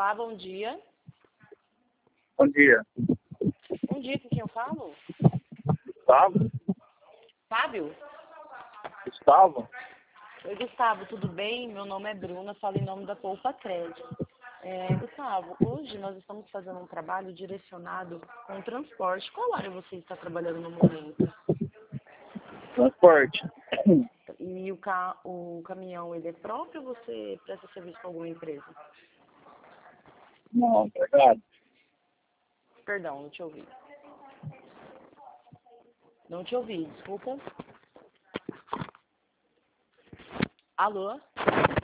Olá, bom dia. Bom dia. Bom dia, com quem eu falo? Gustavo? Fábio? Gustavo? Oi, Gustavo, tudo bem? Meu nome é Bruna, falo em nome da Poupa Crédito. Gustavo, hoje nós estamos fazendo um trabalho direcionado com o transporte. Qual área você está trabalhando no momento? Transporte. E o caminhão, ele é próprio ou você presta serviço com alguma empresa? Não, obrigado. Perdão, não te ouvi. Não te ouvi, desculpa. Alô?